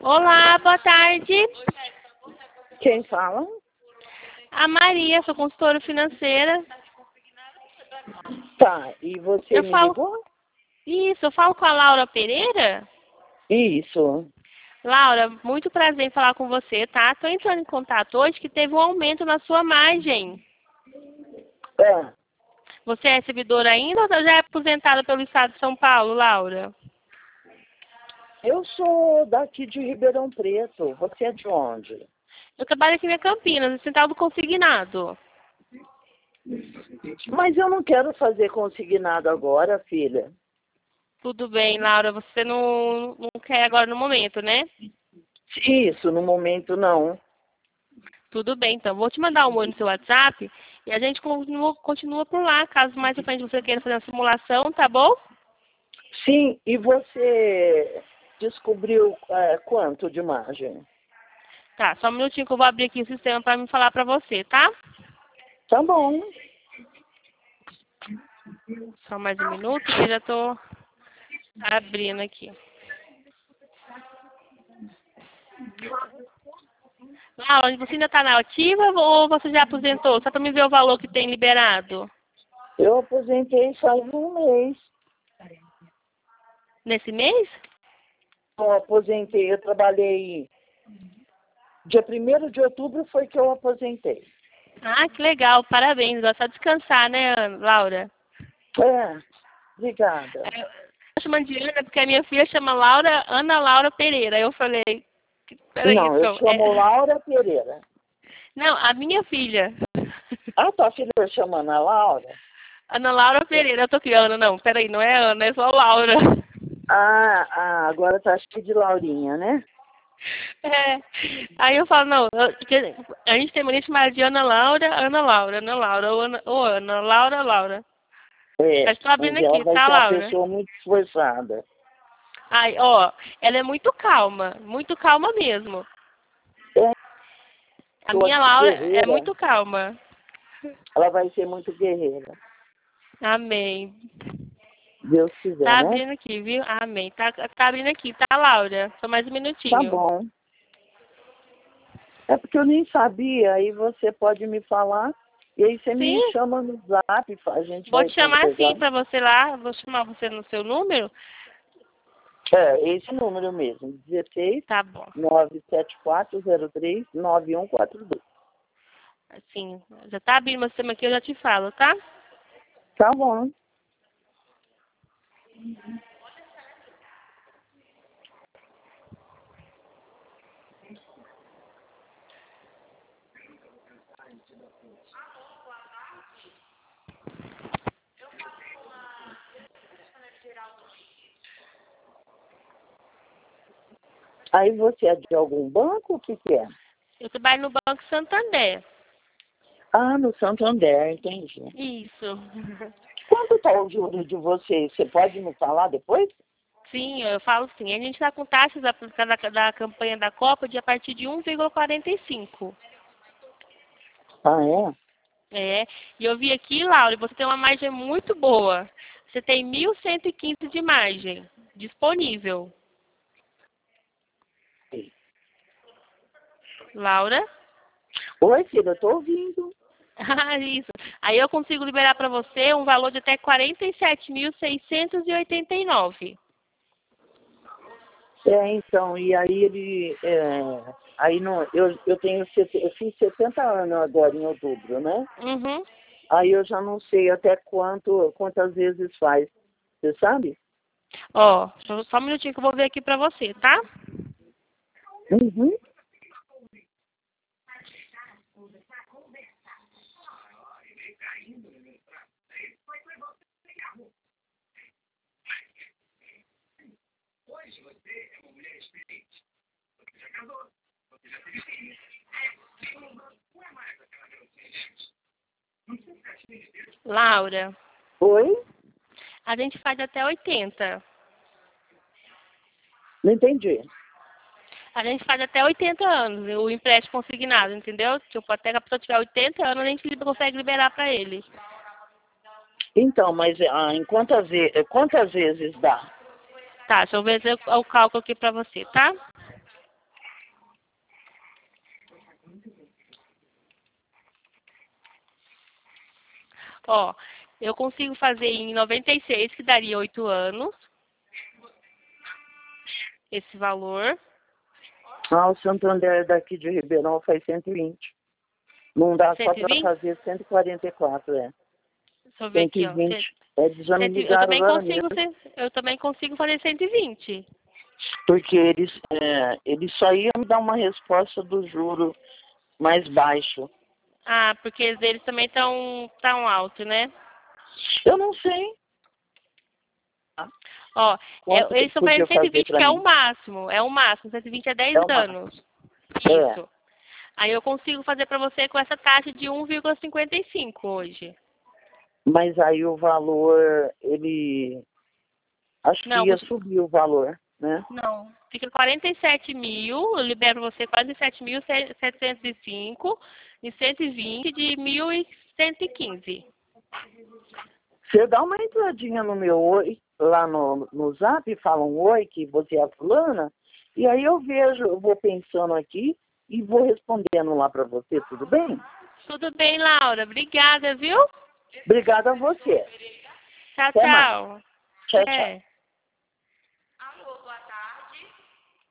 Olá, boa tarde. Quem fala? A Maria, sou consultora financeira. Tá, e você Eu me falo. ligou? Isso, eu falo com a Laura Pereira. Isso. Laura, muito prazer em falar com você, tá? Tô entrando em contato hoje que teve um aumento na sua margem. É, Você é servidora ainda ou já é aposentada pelo Estado de São Paulo, Laura? eu sou daqui de Ribeirão Preto. Você é de onde? Eu trabalho aqui em Campinas, no Central do Consignado. Mas eu não quero fazer consignado agora, filha. Tudo bem, Laura, você não quer agora no momento, né? Isso, no momento não. Tudo bem, então. Vou te mandar um oi no seu WhatsApp e a gente continua por lá, caso mais à frente você queira fazer uma simulação, tá bom? Sim, e você descobriu quanto de margem? Tá, só um minutinho que eu vou abrir aqui o sistema para me falar para você, tá? Tá bom. Só mais um minuto que eu já tô abrindo aqui. Laura, você ainda tá na ativa ou você já aposentou? Só para me ver o valor que tem liberado. Eu aposentei faz um mês. Nesse mês? Eu aposentei, eu trabalhei. Dia 1º de outubro foi que eu aposentei. Ah, que legal, parabéns. Gosta de descansar, né, Laura? É, obrigada. Eu tô chamando de Ana porque a minha filha chama Laura, Ana Laura Pereira. Aí eu falei, peraí, Não, eu então. chamo Laura Pereira. Não, a minha filha. Ah, tua filha chama Ana Laura? Ana Laura Pereira. Eu tô aqui, Ana, não, peraí, não é Ana, é só Laura. Agora tá cheio de Laurinha, né? É. Aí eu falo, não, porque a gente tem mania de chamar de Ana Laura, Ana Laura, Ana Laura, ou Ana Laura, Laura. É, Mas tô abrindo mas ela aqui, vai tá, ser uma Laura? pessoa muito esforçada. Ai, ó, ela é muito calma mesmo. É A pessoa minha Laura é guerreira, muito calma. ela vai ser muito guerreira. Amém. Deus quiser, Tá né? abrindo aqui, viu? Amém. Tá abrindo aqui, tá, Laura? Só mais um Tá minutinho. bom. É porque eu nem sabia, aí você pode me falar, e aí você me Sim, chama no zap, a gente vou vai te chamar assim conversar. pra você lá. Vou chamar você no seu número. É, esse número mesmo, 16 Tá bom. 97403 9142. Assim, já tá abrindo meu sistema aqui, eu já te falo, tá? Tá bom. Aí você é de algum banco? O que que é? Eu trabalho no Banco Santander. Ah, no Santander, entendi. Isso. Quanto está o juro de vocês? Você pode me falar depois? Sim, eu falo sim. A gente está com taxas da campanha da Copa de a partir de 1,45. Ah, é? É. E eu vi aqui, Laura, você tem uma margem muito boa. Você tem 1.115 de margem disponível. Laura? Oi, filha, eu tô ouvindo. Ah, isso. Aí eu consigo liberar para você um valor de até 47.689. É, então, e aí aí não, eu tenho, eu fiz 70 anos agora em outubro, né? Uhum. Aí eu já não sei até quantas vezes faz, você sabe? Ó, só um minutinho que eu vou ver aqui para você, tá? Uhum. Laura, Oi? a gente faz até 80. Não entendi. A gente faz até 80 anos o empréstimo consignado, entendeu? Tipo, até que a pessoa tiver 80 anos, a gente consegue liberar para ele. Então, mas em quantas vezes dá? Tá, deixa eu ver o cálculo aqui para você, tá? Ó, eu consigo fazer em 96, que daria 8 anos. Esse valor. Ah, o Santander daqui de Ribeirão faz 120. Não dá só para 120? fazer 144, é. Deixa eu ver aqui, ó. 120. É, já me Eu ligaram também agora consigo, mesmo. eu também consigo fazer 120. Porque eles só iam me dar uma resposta do juro mais baixo. Ah, porque os deles também estão tão alto, né? Eu não sei. Ó, Quanto que eles estão podia fazendo fazer 120, para que é mim? o máximo. É o máximo. 120 é 10 É uma. anos. É. Isso. Aí eu consigo fazer para você com essa taxa de 1,55 hoje. Mas aí o valor, ele... Acho que Não, ia subir o valor, né? não. Fica 47 mil, eu libero você 47.705 e 120 de 1.115. Você dá uma entradinha no meu oi, lá no Zap, fala um oi, que você é a fulana, e aí eu vejo, eu vou pensando aqui e vou respondendo lá para você, tudo bem? Tudo bem, Laura. Obrigada, viu? Obrigada a você. Tchau, Até mais. tchau. Tchau, tchau. É.